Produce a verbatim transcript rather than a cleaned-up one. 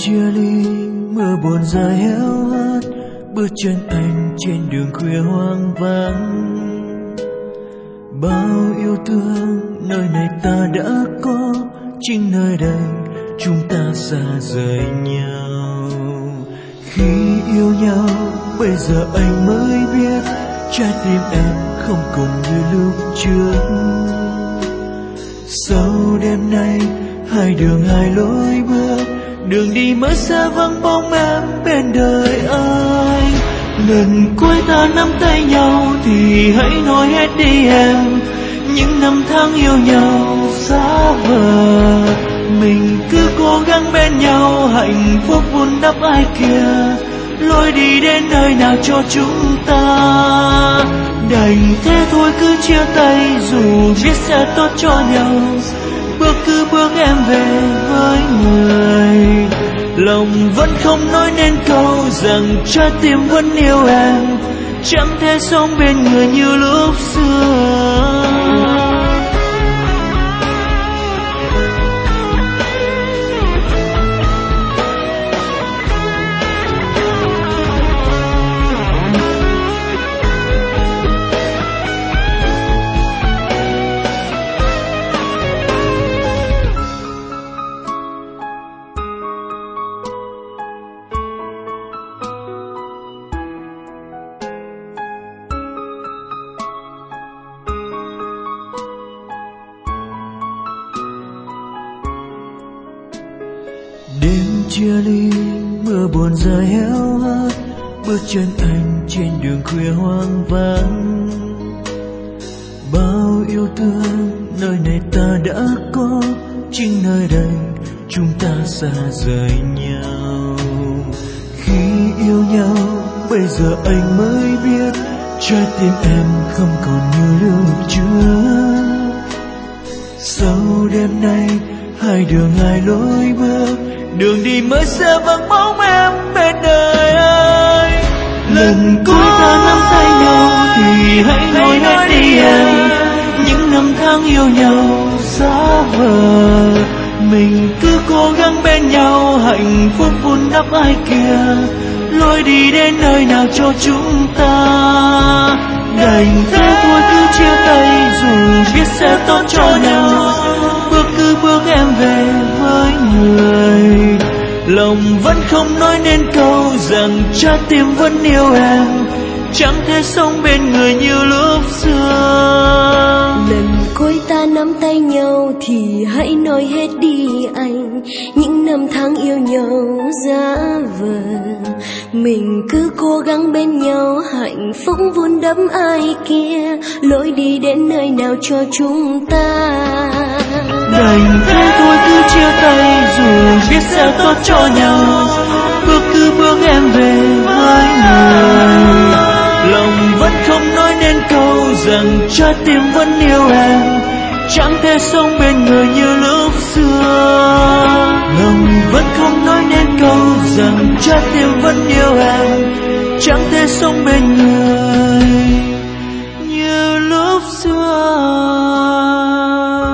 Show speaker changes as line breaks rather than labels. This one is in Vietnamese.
chia ly, mưa buồn rơi héo hắt, bước chân anh trên đường khuya hoang vắng. Bao yêu thương nơi này ta đã có, chính nơi đây chúng ta xa rời nhau. Khi yêu nhau bây giờ anh mới biết, trái tim em không còn như lúc trước. Sau đêm nay hai đường hai lối bước, đường đi mới xa vắng bóng em bên đời anh. Lần cuối ta nắm tay nhau thì hãy nói hết đi em, những năm tháng yêu nhau xa vời. Mình cứ cố gắng bên nhau, hạnh phúc vun đắp ai kia, lối đi đến nơi nào cho chúng ta. Đành thế thôi cứ chia tay, dù biết sẽ tốt cho nhau. Bước cứ bước em về với người, lòng vẫn không nói nên câu rằng trái tim vẫn yêu em, chẳng thể sống bên người như lúc xưa. Đêm chia ly, mưa buồn rơi héo hắt, bước chân anh trên đường khuya hoang vắng. Bao yêu thương nơi này ta đã có, chính nơi đây chúng ta xa rời nhau. Khi yêu nhau bây giờ anh mới biết, trái tim em không còn như lúc trước. Sau đêm nay hai đường hai lối bước, đường đi mới sẽ vắng bóng em bên đời anh. Lần cuối ta nắm tay nhau thì hãy nói hết đi em, những năm tháng yêu nhau xa vời. Mình cứ cố gắng bên nhau, hạnh phúc vun đắp ai kia, lối đi đến nơi nào cho chúng ta. Đành thế thôi cứ chia tay, dù biết sẽ tốt cho nhau. Bước cứ bước em về với người, lòng vẫn không nói nên câu rằng trái tim vẫn yêu em, chẳng thể sống bên người như lúc xưa.
Lần cuối ta nắm tay nhau thì hãy nói hết đi anh, những năm tháng yêu nhau giá vờ. Mình cứ cố gắng bên nhau, hạnh phúc vun đắp ai kia, lối đi đến nơi nào cho chúng ta.
Đành thế thôi cứ chia tay, dù biết sẽ tốt cho nhau. Bước cứ bước em về với người, lòng vẫn không nói nên câu rằng trái tim vẫn yêu em, chẳng thể sống bên người như lúc xưa. Lòng vẫn không nói nên câu rằng trái tim vẫn yêu em, chẳng thể sống bên người như lúc xưa.